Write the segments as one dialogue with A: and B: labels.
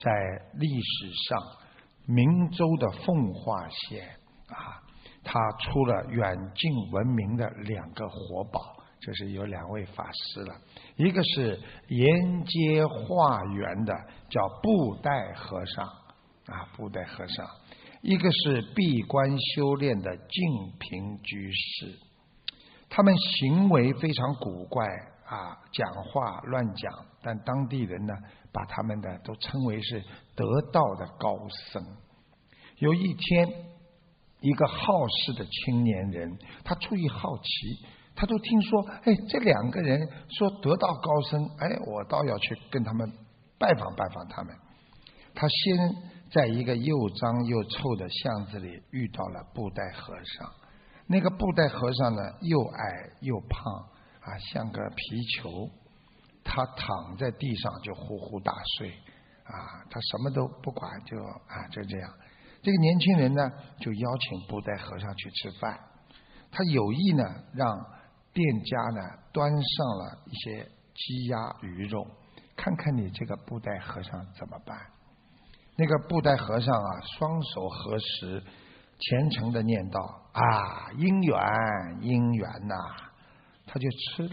A: 在历史上，明州的奉化县它出了远近闻名的2个活宝，这是有2位法师了，一个是沿街化缘的叫布袋和尚布袋和尚，一个是闭关修炼的净瓶居士。他们行为非常古怪讲话乱讲，但当地人呢把他们都称为是得道的高僧。有一天，一个好事的青年人，他出于好奇，他都听说这2个人说得道高僧，我倒要去跟他们拜访拜访他们。他先在一个又脏又臭的巷子里遇到了布袋和尚。那个布袋和尚呢，又矮又胖像个皮球，他躺在地上就呼呼大睡他什么都不管，就这样。这个年轻人呢就邀请布袋和尚去吃饭，他有意呢让店家呢端上了一些鸡鸭鱼肉，看看你这个布袋和尚怎么办。那个布袋和尚双手合十，虔诚的念道因缘因缘他就吃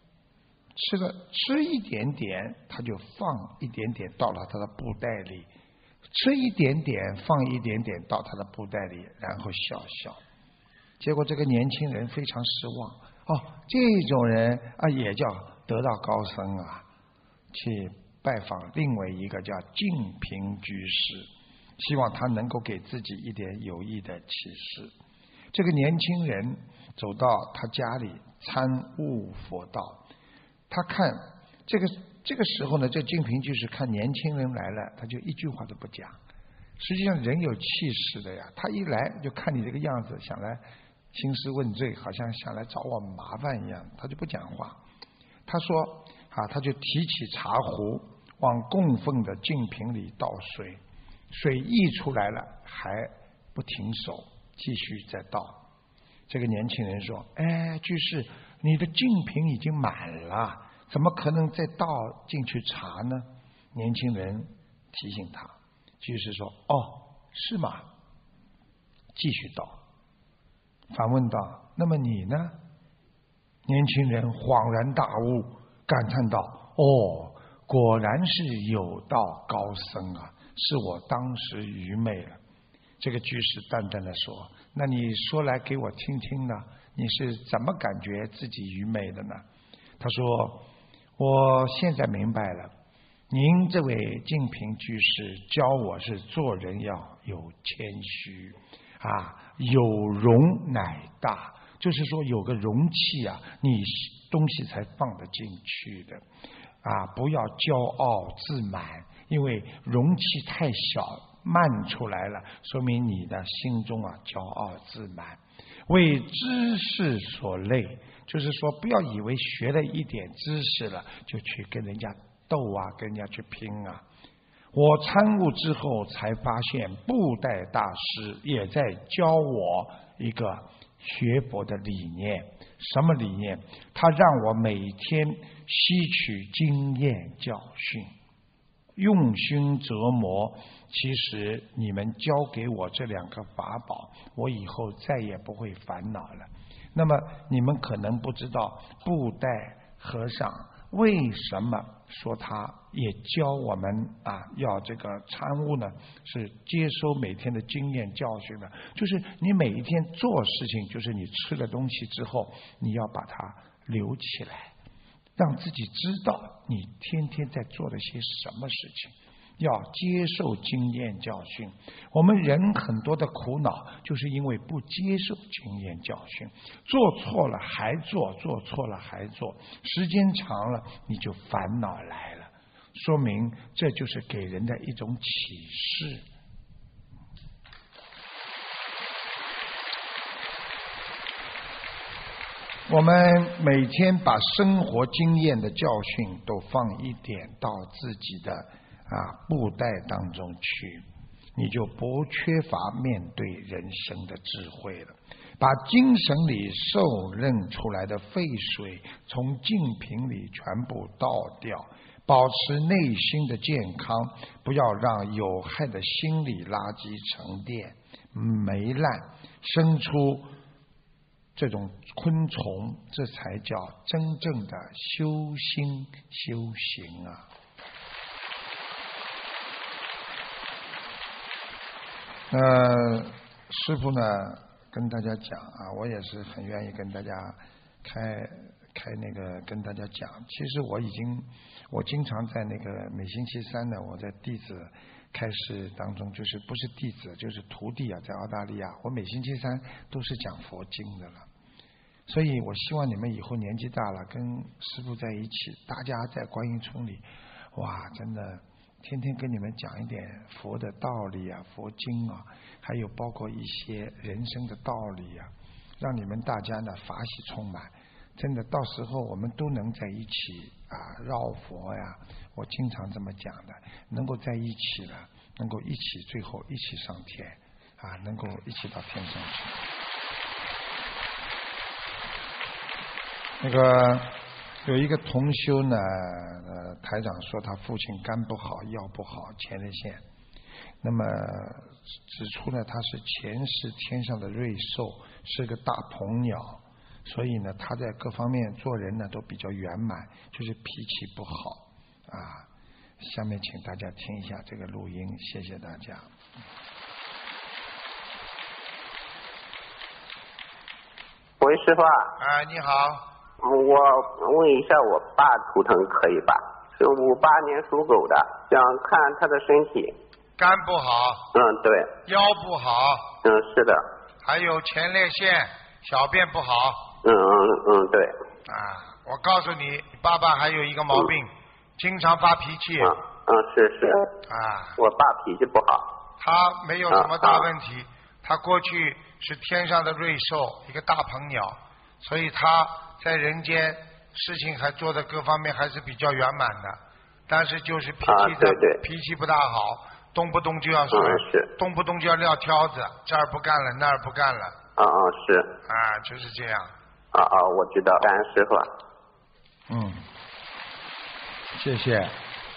A: 一点点，他就放一点点到了他的布袋里，吃一点点放一点点到他的布袋里，然后笑笑。结果这个年轻人非常失望，这种人也叫得道高僧去拜访另外一个叫净瓶居士，希望他能够给自己一点有益的启示。这个年轻人走到他家里参悟佛道，他看这个时候呢，这净瓶居士看年轻人来了，他就一句话都不讲。实际上人有气势的呀，他一来就看你这个样子，想来兴师问罪，好像想来找我麻烦一样，他就不讲话。他说他就提起茶壶往供奉的净瓶里倒水，水溢出来了还不停手，继续再倒。这个年轻人说，居士，你的净瓶已经满了，怎么可能再倒进去茶呢？年轻人提醒他，居士说，是吗？继续倒。反问道，那么你呢？年轻人恍然大悟，感叹道，果然是有道高僧是我当时愚昧了。这个居士淡淡的说，那你说来给我听听呢，你是怎么感觉自己愚昧的呢？他说，我现在明白了，您这位净瓶居士教我是做人要有谦虚有容乃大，就是说有个容器你东西才放得进去的不要骄傲自满，因为容器太小漫出来了，说明你的心中骄傲自满。为知识所累，就是说不要以为学了一点知识了就去跟人家斗跟人家去拼我参悟之后才发现，布袋大师也在教我一个学佛的理念。什么理念？他让我每天吸取经验教训，用心折磨。其实你们教给我这2个法宝，我以后再也不会烦恼了。那么你们可能不知道，布袋和尚为什么说他也教我们要这个参悟呢？是接收每天的经验教训的，就是你每一天做事情，就是你吃了东西之后，你要把它留起来，让自己知道你天天在做了些什么事情，要接受经验教训。我们人很多的苦恼，就是因为不接受经验教训，做错了还做，做错了还做，时间长了你就烦恼来了，说明这就是给人的一种启示。我们每天把生活经验的教训都放一点到自己的布袋当中去，你就不缺乏面对人生的智慧了。把精神里受任出来的废水从净瓶里全部倒掉， 保持内心的健康，不要让有害的心理垃圾沉淀霉烂，生出这种昆虫，这才叫真正的修心修行啊！师父呢跟大家讲啊，我也是很愿意跟大家跟大家讲。其实我经常在那个每星期三呢，我在弟子开示当中，就是不是弟子就是徒弟啊，在澳大利亚，我每星期三都是讲佛经的了。所以我希望你们以后年纪大了，跟师父在一起，大家在观音村里，哇，真的天天跟你们讲一点佛的道理啊，佛经啊，还有包括一些人生的道理啊，让你们大家呢法喜充满。真的，到时候我们都能在一起啊，绕佛呀，我经常这么讲的，能够在一起了，能够一起最后一起上天啊，能够一起到天上去。那个有一个同修呢，台长说他父亲肝不好，腰不好，前列腺。那么指出呢，他是前世天上的瑞兽，是个大鹏鸟。所以呢，他在各方面做人呢都比较圆满，就是脾气不好啊。下面请大家听一下这个录音，谢谢大家。
B: 喂，师傅啊。
A: 你好。
B: 我问一下我爸图腾可以吧？是58年属狗的，想看他的身体。
A: 肝不好。
B: 对。
A: 腰不好。
B: 是的。
A: 还有前列腺，小便不好。
B: 对。
A: 我告诉你，爸爸还有一个毛病，经常发脾气。
B: 是。我爸脾气不好。
A: 他没有什么大问题，他过去是天上的瑞兽，一个大鹏鸟，所以他在人间事情还做的各方面还是比较圆满的，但是就是脾气不大好，动不动就要说，动不动就要撂挑子，这儿不干了，那儿不干了。
B: 是。
A: 就是这样。
B: 我知道，感恩师傅。
A: 谢谢。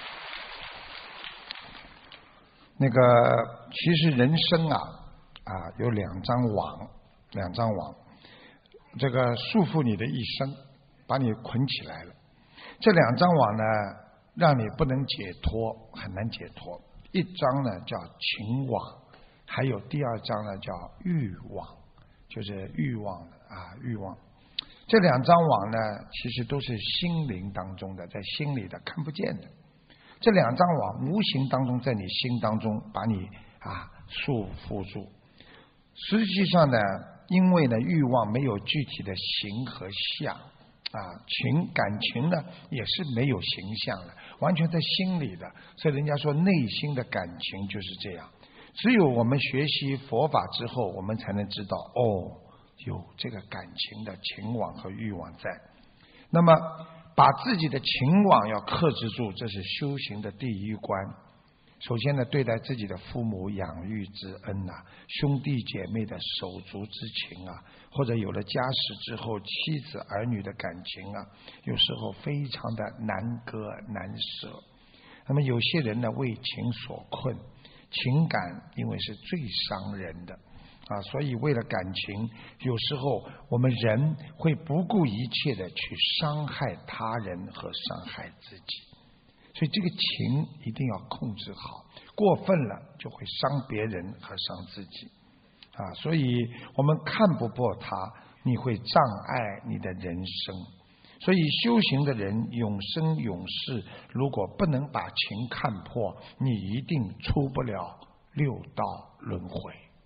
A: 那个，其实人生有两张网，这个束缚你的一生，把你捆起来了。这两张网呢，让你不能解脱，很难解脱。一张呢叫情网，还有第二张呢叫欲网，就是欲望的欲望。这两张网呢，其实都是心灵当中的，在心里的看不见的。这两张网无形当中在你心当中把你束缚住。实际上呢，因为呢欲望没有具体的形和相感情呢也是没有形象的，完全在心里的。所以人家说内心的感情就是这样。只有我们学习佛法之后，我们才能知道有这个感情的情网和欲望在。那么把自己的情网要克制住，这是修行的第一关。首先呢，对待自己的父母养育之恩兄弟姐妹的手足之情或者有了家室之后妻子儿女的感情有时候非常的难割难舍。那么有些人呢为情所困，情感因为是最伤人的所以为了感情，有时候我们人会不顾一切的去伤害他人和伤害自己。所以这个情一定要控制好，过分了就会伤别人和伤自己所以我们看不破它，你会障碍你的人生。所以修行的人永生永世，如果不能把情看破，你一定出不了六道轮回。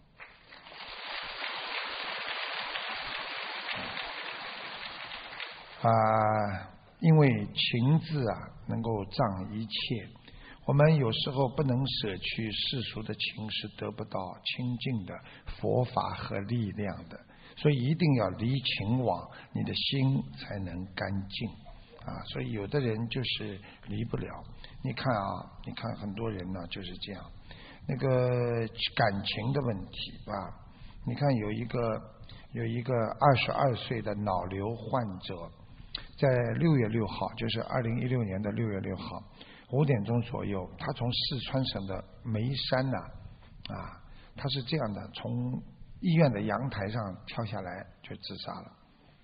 A: 因为情字能够障一切，我们有时候不能舍去世俗的情，是得不到清净的佛法和力量的。所以一定要离情网，你的心才能干净所以有的人就是离不了。你看你看很多人呢就是这样。那个感情的问题你看有一个22岁的脑瘤患者， 在6月6号，就是2016年的6月6号5点钟左右，他从四川省的眉山他是这样的，从医院的阳台上跳下来就自杀了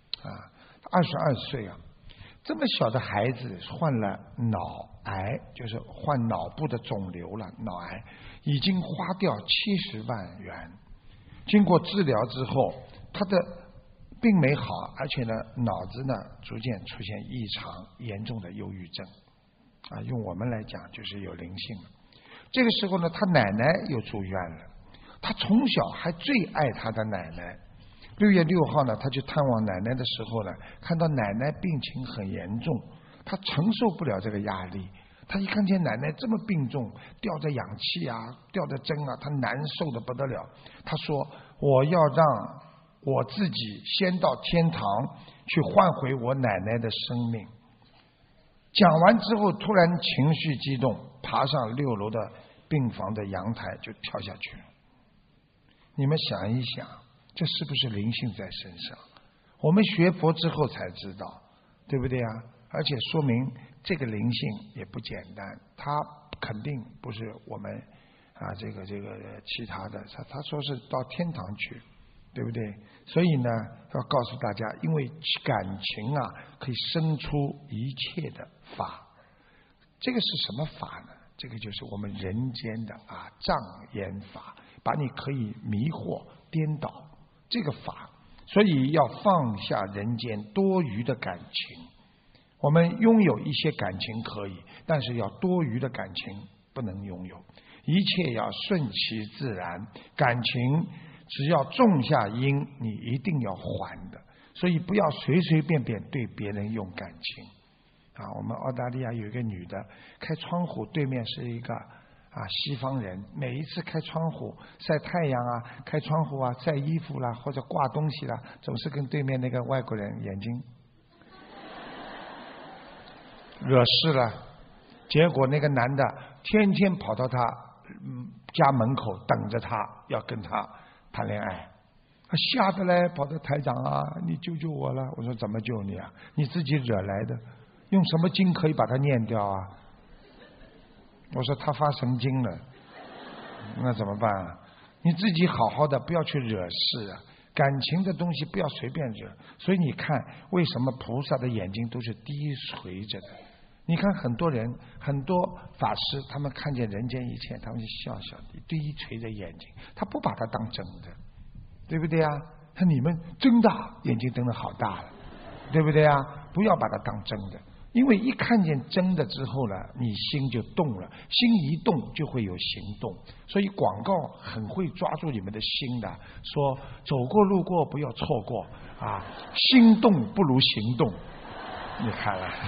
A: 22岁这么小的孩子患了脑癌，就是患脑部的肿瘤了，脑癌已经花掉70万元，经过治疗之后，他的病没好，而且呢脑子呢逐渐出现异常严重的忧郁症用我们来讲就是有灵性了。这个时候呢，他奶奶又住院了，他从小还最爱他的奶奶。6月6号呢，他去探望奶奶的时候呢，看到奶奶病情很严重，他承受不了这个压力。他一看见奶奶这么病重，吊着氧气吊着针他难受的不得了。他说：“我要让我自己先到天堂去换回我奶奶的生命。”讲完之后，突然情绪激动，爬上6楼的病房的阳台就跳下去了。你们想一想，这是不是灵性在身上？我们学佛之后才知道，对不对而且说明这个灵性也不简单，它肯定不是我们这个其他的，他说是到天堂去，对不对？所以呢，要告诉大家，因为感情可以生出一切的法。这个是什么法呢？这个就是我们人间的障眼法，把你可以迷惑颠倒这个法。所以要放下人间多余的感情。我们拥有一些感情可以，但是要多余的感情不能拥有。一切要顺其自然，感情只要种下因，你一定要还的。所以不要随随便便对别人用感情我们澳大利亚有一个女的，开窗户对面是一个西方人，每一次开窗户晒太阳开窗户晒衣服啦，或者挂东西啦，总是跟对面那个外国人眼睛惹事了。结果那个男的天天跑到他家门口等着他，要跟他谈恋爱。他吓得嘞，跑到台长你救救我了。我说怎么救你你自己惹来的，用什么经可以把它念掉我说他发神经了，那怎么办你自己好好的，不要去惹事感情的东西不要随便惹。所以你看，为什么菩萨的眼睛都是低垂着的？你看很多人，很多法师，他们看见人间一切，他们就笑笑的，低垂着眼睛，他不把它当真的，对不对看你们真的眼睛瞪得好大了，对不对不要把它当真的。因为一看见真的之后呢，你心就动了，心一动就会有行动。所以广告很会抓住你们的心的，说走过路过不要错过心动不如行动。你看了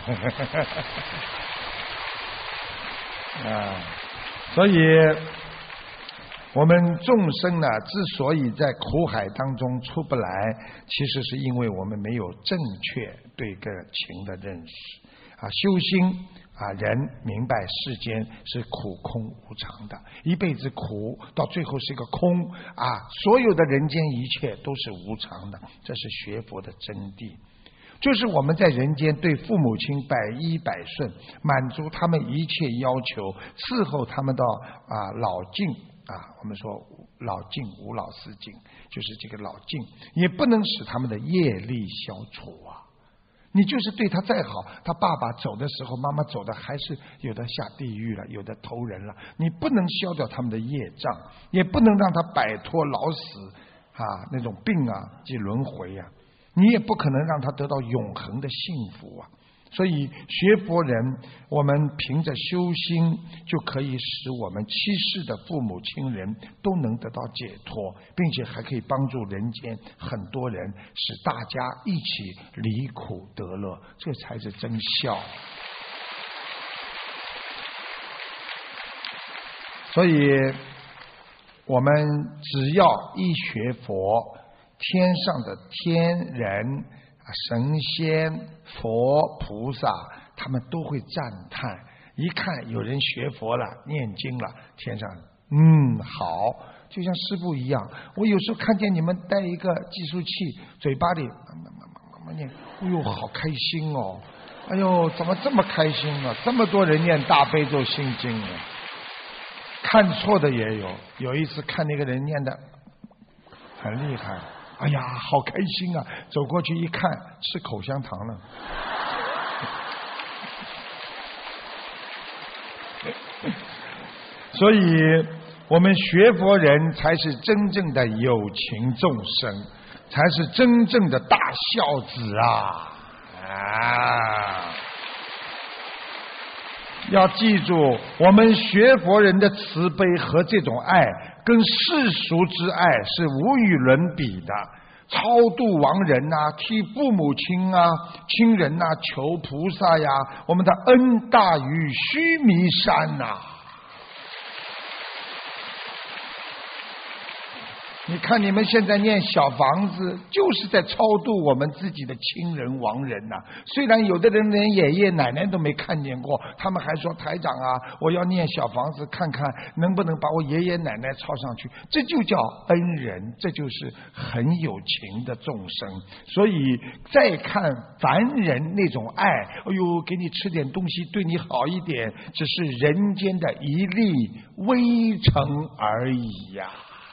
A: 所以我们众生呢，之所以在苦海当中出不来，其实是因为我们没有正确对个情的认识修心人明白世间是苦空无常的，一辈子苦到最后是一个空所有的人间一切都是无常的，这是学佛的真谛。就是我们在人间对父母亲百依百顺，满足他们一切要求，伺候他们到老境我们说老境无老死境，就是这个老境，也不能使他们的业力消除你就是对他再好，他爸爸走的时候，妈妈走的还是有的下地狱了，有的投人了，你不能消掉他们的业障，也不能让他摆脱老死那种病及轮回你也不可能让他得到永恒的幸福所以学佛人，我们凭着修心就可以使我们七世的父母亲人都能得到解脱，并且还可以帮助人间很多人，使大家一起离苦得乐，这才是真孝。所以我们只要一学佛，天上的天人神仙佛菩萨他们都会赞叹，一看有人学佛了念经了，天上好，就像师父一样，我有时候看见你们带一个计数器，嘴巴里念，哎呦，好开心哦！哎呦，怎么这么开心啊？这么多人念大悲咒心经啊！看错的也有，有一次看那个人念的很厉害，哎呀，好开心啊！走过去一看，吃口香糖了。所以我们学佛人才是真正的有情众生，才是真正的大孝子啊！要记住，我们学佛人的慈悲和这种爱，跟世俗之爱是无与伦比的。超度亡人啊，替父母亲啊、亲人啊求菩萨呀，我们的恩大于须弥山呐！你看你们现在念小房子，就是在超度我们自己的亲人亡人呐。虽然有的人连爷爷奶奶都没看见过，他们还说台长啊，我要念小房子看看能不能把我爷爷奶奶抄上去。这就叫恩人，这就是很有情的众生。所以再看凡人那种爱，哎呦，给你吃点东西，对你好一点，只是人间的一粒微尘而已呀。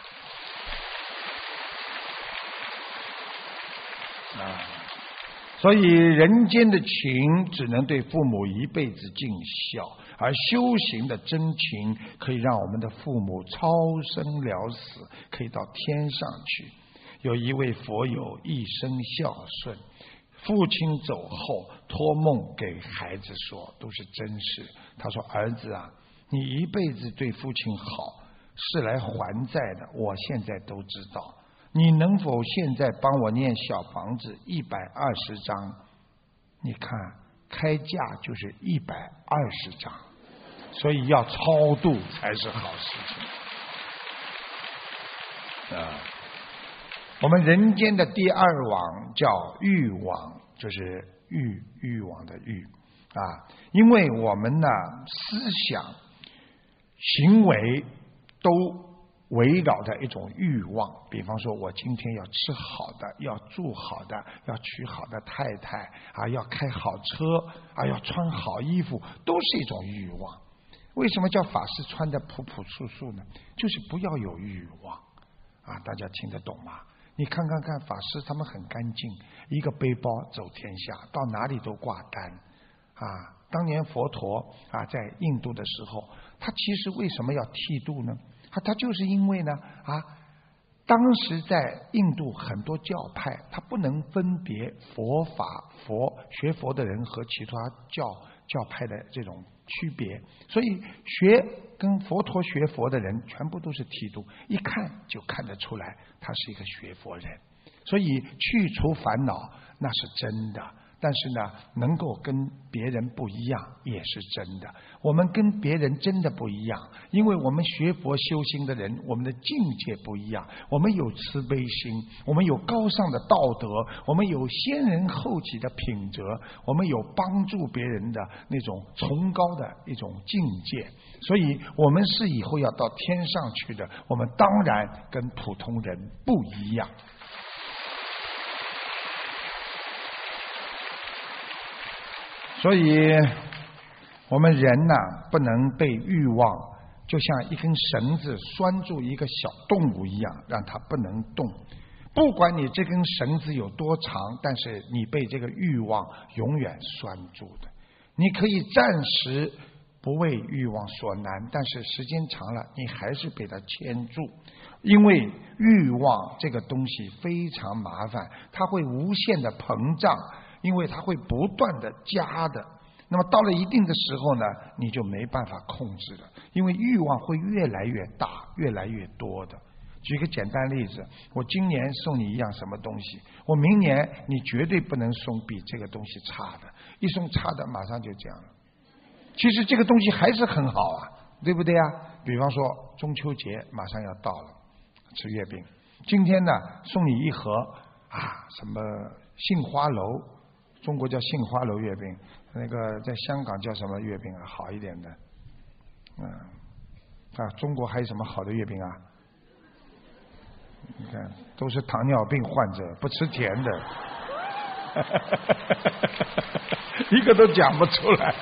A: 所以人间的情只能对父母一辈子尽孝，而修行的真情可以让我们的父母超生了死，可以到天上去。有一位佛友一生孝顺，父亲走后托梦给孩子说，都是真事。他说，儿子啊，你一辈子对父亲好，是来还债的，我现在都知道。你能否现在帮我念小房子120章？你看开价就是120章，所以要超度才是好事情。我们人间的第二网叫欲网，就是欲网的欲啊，因为我们呢思想、行为都围绕着一种欲望，比方说我今天要吃好的，要住好的，要娶好的太太啊，要开好车啊，要穿好衣服，都是一种欲望。为什么叫法师穿的朴朴素素呢？就是不要有欲望啊！大家听得懂吗？你看法师他们很干净，一个背包走天下，到哪里都挂单啊。当年佛陀啊在印度的时候，他其实为什么要剃度呢？他就是因为呢当时在印度很多教派，他不能分别佛法学佛的人和其他教派的这种区别，所以跟佛陀学佛的人全部都是剃度，一看就看得出来他是一个学佛人，所以去除烦恼那是真的。但是呢，能够跟别人不一样也是真的。我们跟别人真的不一样，因为我们学佛修心的人，我们的境界不一样，我们有慈悲心，我们有高尚的道德，我们有先人后己的品德，我们有帮助别人的那种崇高的一种境界。所以我们是以后要到天上去的，我们当然跟普通人不一样。所以我们人不能被欲望就像一根绳子拴住一个小动物一样，让它不能动。不管你这根绳子有多长，但是你被这个欲望永远拴住的。你可以暂时不为欲望所难，但是时间长了你还是被它牵住。因为欲望这个东西非常麻烦，它会无限的膨胀，因为它会不断的加的，那么到了一定的时候呢，你就没办法控制了，因为欲望会越来越大，越来越多的。举个简单例子，我今年送你一样什么东西，我明年你绝对不能送比这个东西差的，一送差的马上就这样了。其实这个东西还是很好啊，对不对啊？比方说中秋节马上要到了，吃月饼，今天呢送你一盒什么杏花楼，中国叫杏花楼月饼，那个在香港叫什么月饼啊？好一点的，中国还有什么好的月饼啊？你看，都是糖尿病患者，不吃甜的。 一个都讲不出来。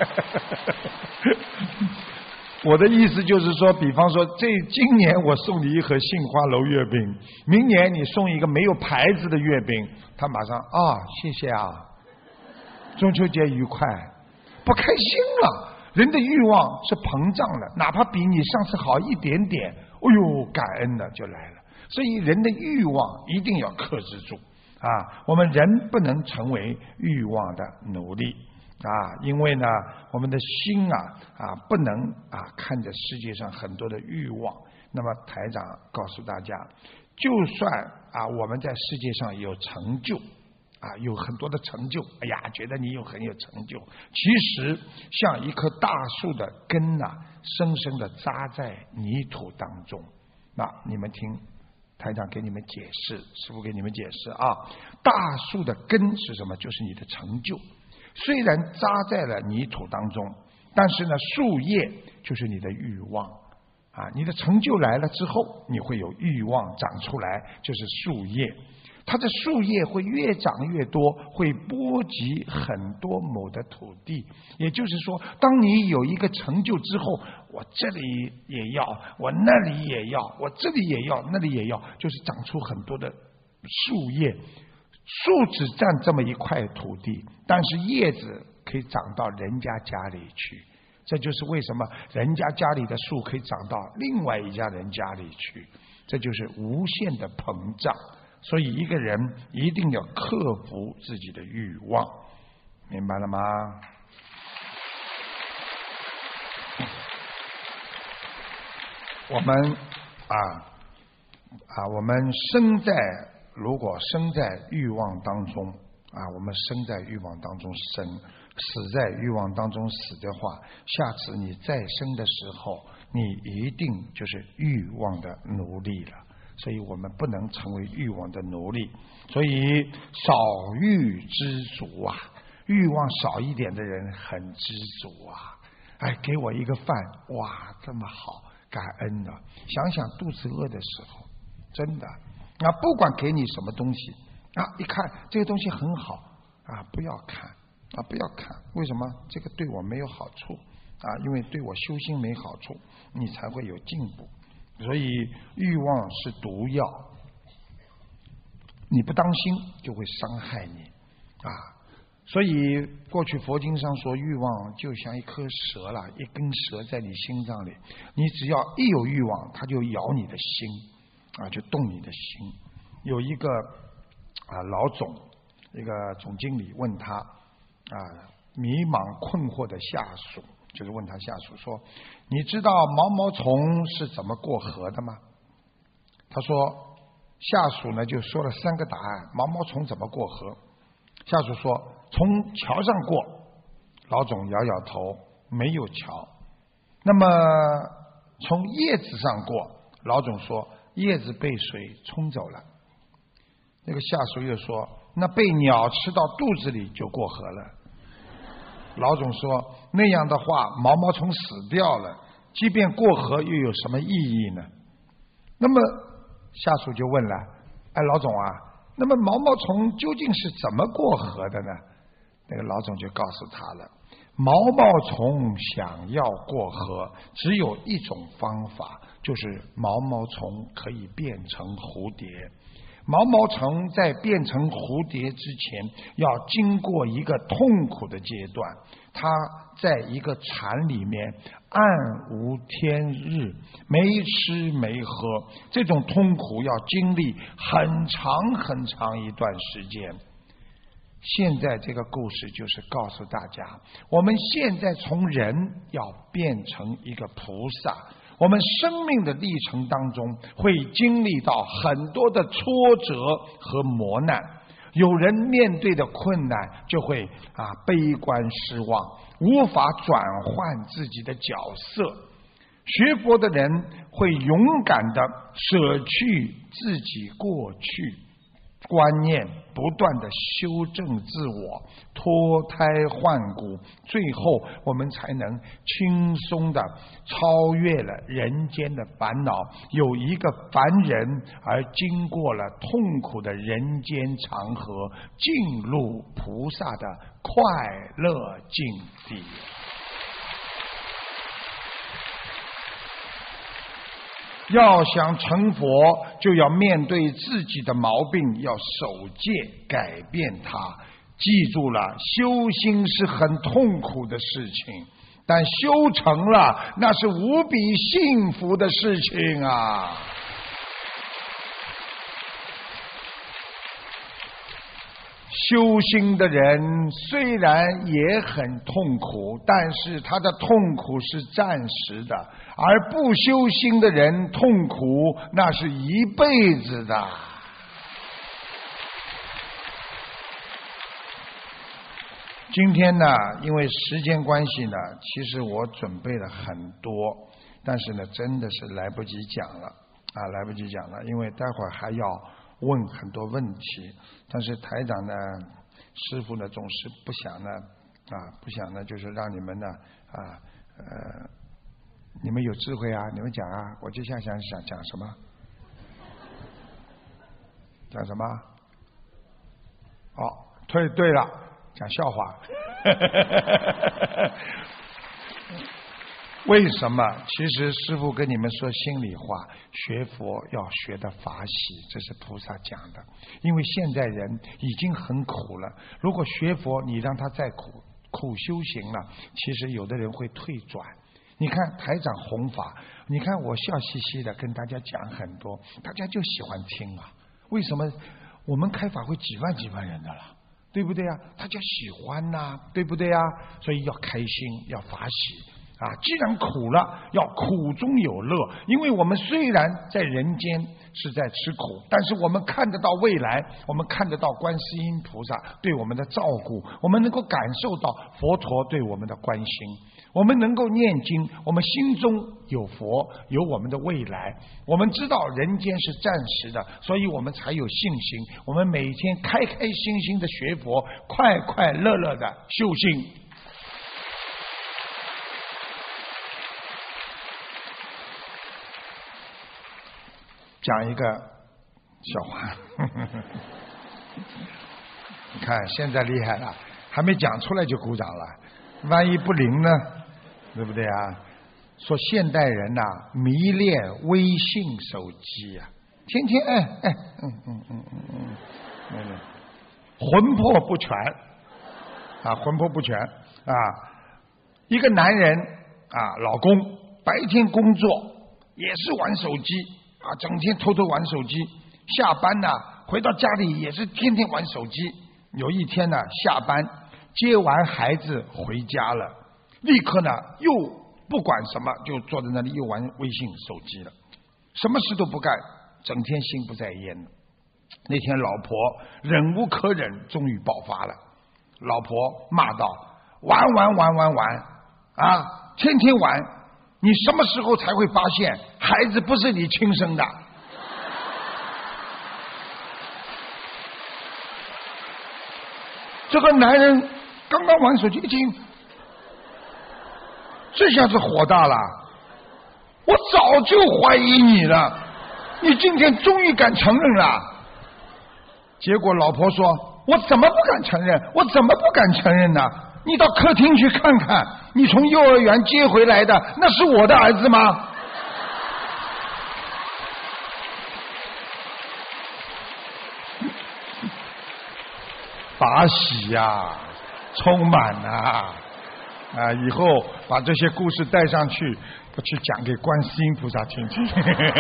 A: 我的意思就是说，比方说，今年我送你一盒杏花楼月饼，明年你送一个没有牌子的月饼，他马上谢谢啊，中秋节愉快，不开心了。人的欲望是膨胀了，哪怕比你上次好一点点，哎呦，感恩的就来了。所以人的欲望一定要克制住啊！我们人不能成为欲望的奴隶啊！因为呢，我们的心不能看着世界上很多的欲望。那么台长告诉大家，就算我们在世界上有成就有很多的成就，哎呀，觉得你很有成就，其实像一棵大树的根深深的扎在泥土当中。那你们听台长给你们解释，师父给你们解释大树的根是什么？就是你的成就，虽然扎在了泥土当中，但是呢，树叶就是你的欲望你的成就来了之后，你会有欲望长出来，就是树叶。它的树叶会越长越多，会波及很多亩的土地。也就是说，当你有一个成就之后，我这里也要，我那里也要，我这里也要，那里也要，就是长出很多的树叶。树只占这么一块土地，但是叶子可以长到人家家里去。这就是为什么人家家里的树可以长到另外一家人家里去，这就是无限的膨胀。所以一个人一定要克服自己的欲望，明白了吗？我们我们如果生在欲望当中我们生在欲望当中生，死在欲望当中死的话，下次你再生的时候，你一定就是欲望的奴隶了。所以我们不能成为欲望的奴隶，所以少欲知足欲望少一点的人很知足给我一个饭，哇，这么好，感恩的。想想肚子饿的时候，真的不管给你什么东西一看这个东西很好不要看不要看，为什么？这个对我没有好处因为对我修心没好处，你才会有进步。所以欲望是毒药，你不当心就会伤害你所以过去佛经上说，欲望就像一颗蛇了，一根蛇在你心脏里，你只要一有欲望，它就咬你的心就动你的心。有一个老总，一个总经理问他迷茫困惑的下属，就是问他下属说，你知道毛毛虫是怎么过河的吗？他说，下属呢就说了3个答案，毛毛虫怎么过河？下属说，从桥上过。老总摇摇头，没有桥。那么从叶子上过？老总说，叶子被水冲走了。那个下属又说，那被鸟吃到肚子里就过河了。老总说，那样的话毛毛虫死掉了，即便过河又有什么意义呢？那么下属就问了，老总那么毛毛虫究竟是怎么过河的呢？那个老总就告诉他了，毛毛虫想要过河只有一种方法，就是毛毛虫可以变成蝴蝶。毛毛虫在变成蝴蝶之前要经过一个痛苦的阶段，它在一个蚕里面暗无天日，没吃没喝，这种痛苦要经历很长很长一段时间。现在这个故事就是告诉大家，我们现在从人要变成一个菩萨，我们生命的历程当中会经历到很多的挫折和磨难，有人面对的困难就会悲观失望，无法转换自己的角色。学佛的人会勇敢的舍去自己过去观念，不断的修正自我，脱胎换骨，最后我们才能轻松的超越了人间的烦恼，有一个凡人而经过了痛苦的人间长河，进入菩萨的快乐境地。要想成佛，就要面对自己的毛病，要守戒改变它。记住了，修心是很痛苦的事情，但修成了，那是无比幸福的事情啊！修心的人虽然也很痛苦，但是他的痛苦是暂时的，而不修心的人痛苦那是一辈子的。今天呢，因为时间关系呢，其实我准备了很多，但是呢，真的是来不及讲了啊，来不及讲了，因为待会儿还要问很多问题，但是台长呢，师父呢总是不想呢，就是让你们呢你们有智慧啊，你们讲啊，我就想讲什么，讲什么？哦，对了，讲笑话。为什么？其实师父跟你们说心里话，学佛要学的法喜，这是菩萨讲的。因为现在人已经很苦了，如果学佛你让他再苦修行了，其实有的人会退转。你看台长弘法，你看我笑嘻嘻的跟大家讲很多，大家就喜欢听啊。为什么？我们开法会几万人的了，对不对啊？大家喜欢呐，对不对啊？所以要开心，要法喜啊！既然苦了，要苦中有乐。因为我们虽然在人间是在吃苦，但是我们看得到未来，我们看得到观世音菩萨对我们的照顾，我们能够感受到佛陀对我们的关心。我们能够念经，我们心中有佛，有我们的未来。我们知道人间是暂时的，所以我们才有信心。我们每天开心心的学佛，快乐的修心。讲一个笑话，你看现在厉害了，还没讲出来就鼓掌了，万一不灵呢？对不对啊？说现代人呐，迷恋微信手机啊，天天魂魄不全啊，魂魄不全啊。一个男人啊，老公白天工作也是玩手机啊，整天偷玩手机，下班呢回到家里也是天天玩手机。有一天呢，下班接完孩子回家了，立刻呢又不管什么，就坐在那里又玩微信手机了，什么事都不干，整天心不在焉了。那天老婆忍无可忍，终于爆发了。老婆骂道：玩啊，天天玩，你什么时候才会发现孩子不是你亲生的？这个男人刚刚玩手机一听，这下子火大了，我早就怀疑你了，你今天终于敢承认了。结果老婆说：我怎么不敢承认？我怎么不敢承认呢？你到客厅去看看，你从幼儿园接回来的那是我的儿子吗？法喜呀，充满啊！以后把这些故事带上去，不去讲给观世音菩萨听听。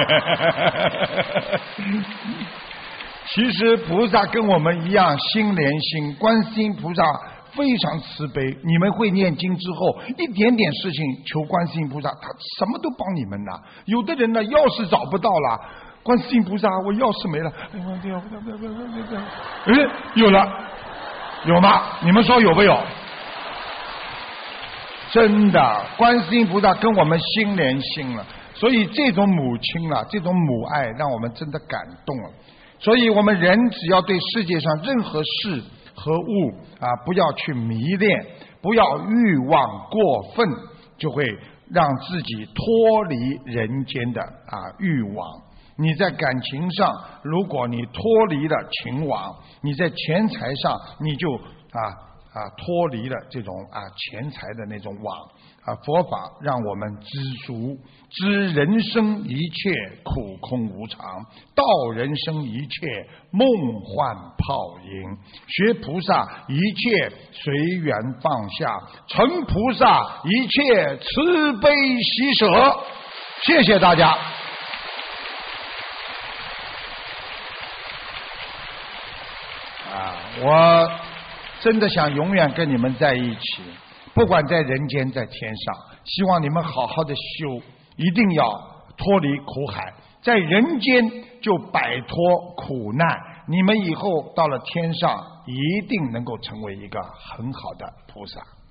A: 其实菩萨跟我们一样心连心，观世音菩萨非常慈悲。你们会念经之后，一点点事情求观世音菩萨，他什么都帮你们的。有的人呢，钥匙找不到了，观世音菩萨，我钥匙没了。有了，有吗？你们说有没有？真的，观世音菩萨跟我们心连心了，所以这种母亲啊，这种母爱让我们真的感动了。 所以我们人只要对世界上任何事和物不要去迷恋，不要欲望过分，就会让自己脱离人间的欲望。你在感情上，如果你脱离了情网，你在钱财上你就脱离了这种钱财的那种网佛法让我们知足，知人生一切苦空无常，道人生一切梦幻泡影，学菩萨一切随缘放下，成菩萨一切慈悲喜舍。谢谢大家。我真的想永远跟你们在一起，不管在人间在天上，希望你们好好的修，一定要脱离苦海，在人间就摆脱苦难，你们以后到了天上一定能够成为一个很好的菩萨。